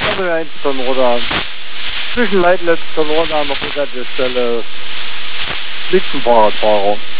1 Tonnen runter. Zwischen Leitletz und runter noch unter der Stelle liegt ein Fahrradfahrer.